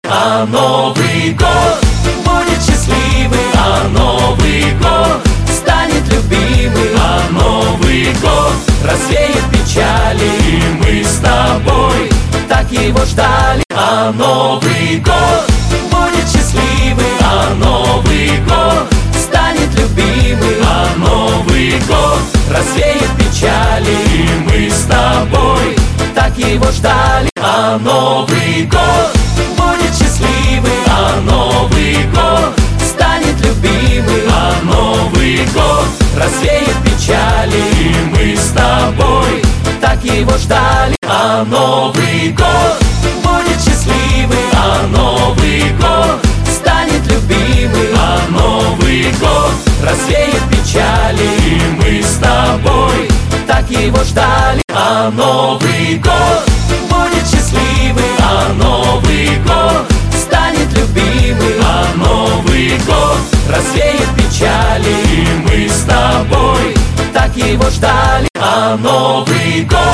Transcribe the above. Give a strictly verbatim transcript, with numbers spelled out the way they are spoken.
А Новый год будет счастливый, а Новый год станет любимый, а Новый год развеет печали, и мы с тобой так его ждали. А Новый год будет счастливый, а Новый год станет любимый, а Новый год развеет печали, и мы с тобой так его ждали. А Новый год будет счастливый, а Новый год станет любимый, а Новый год развеет печали, и мы с тобой так его ждали. А Новый год будет счастливый, а Новый год станет любимый, а Новый год развеет печали, и мы с тобой так его ждали. А Новый год будет счастливый, а Новый год станет любимый, а Новый год развеет печали, и мы с тобой так его ждали. А Новый год